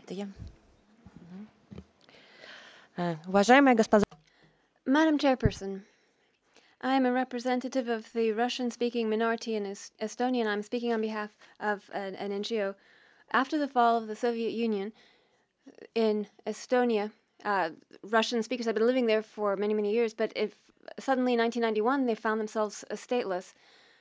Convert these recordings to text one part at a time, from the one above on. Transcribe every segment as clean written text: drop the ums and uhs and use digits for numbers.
Yeah. Уважаемая госпожа, Madam Chairperson, I am a representative of the Russian-speaking minority in Estonia, and I'm speaking on behalf of an NGO. After the fall of the Soviet Union in Estonia, Russian speakers have been living there for many, many years, but if suddenly in 1991 they found themselves stateless,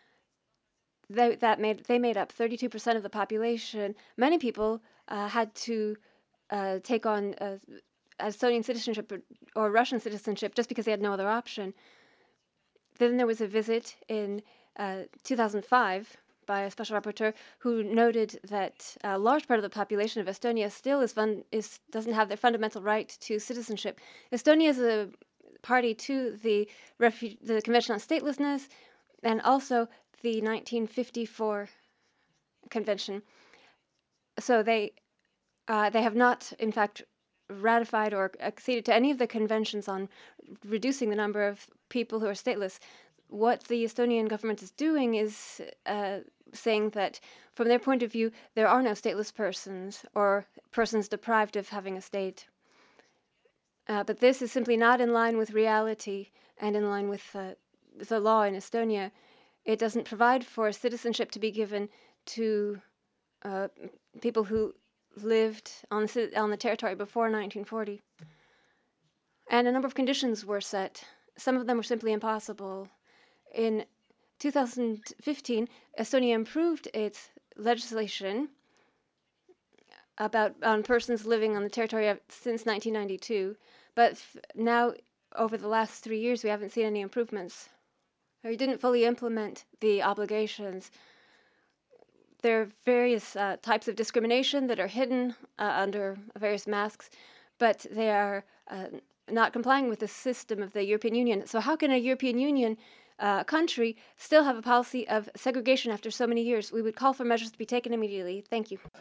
they made up 32% of the population. Many people had to take on Estonian citizenship or Russian citizenship just because they had no other option. Then there was a visit in 2005 by a special rapporteur who noted that a large part of the population of Estonia still doesn't have their fundamental right to citizenship. Estonia is a party to the Convention on Statelessness and also the 1954 Convention. So they have not, in fact, ratified or acceded to any of the conventions on reducing the number of people who are stateless. What the Estonian government is doing is saying that, from their point of view, there are no stateless persons or persons deprived of having a state. But this is simply not in line with reality and in line with the law in Estonia. It doesn't provide for citizenship to be given to uh, people who lived on the territory before 1940. And a number of conditions were set. Some of them were simply impossible. In 2015, Estonia improved its legislation about on persons living on the territory since 1992, but now over the last 3 years we haven't seen any improvements. We didn't fully implement the obligations. There are various types of discrimination that are hidden under various masks, but they are not complying with the system of the European Union. So how can a European Union country still have a policy of segregation after so many years? We would call for measures to be taken immediately. Thank you.